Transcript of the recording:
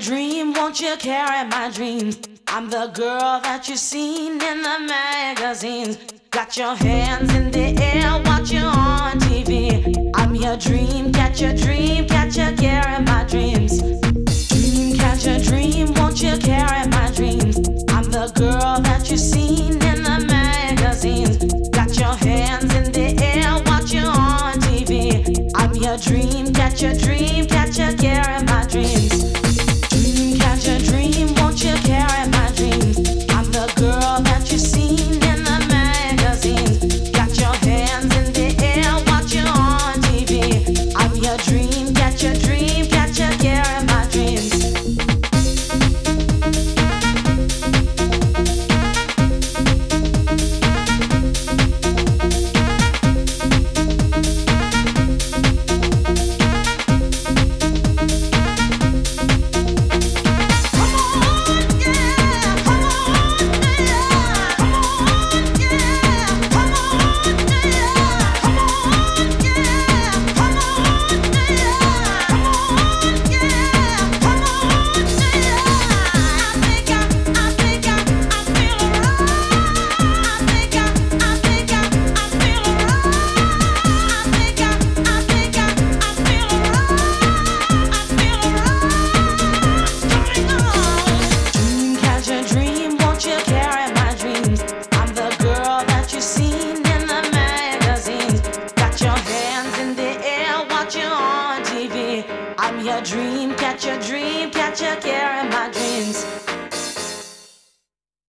dream, won't you carry my dreams? I'm the girl that you've seen in the magazines. Got your hands in the air, watch you on TV. I'm your dream catcher, carry my dreams. Dream catcher, dream, won't you carry my dreams? I'm the girl that you've seen in the magazines. Got your hands in the air, watch you on TV. I'm your dream catcher, carry my dreams.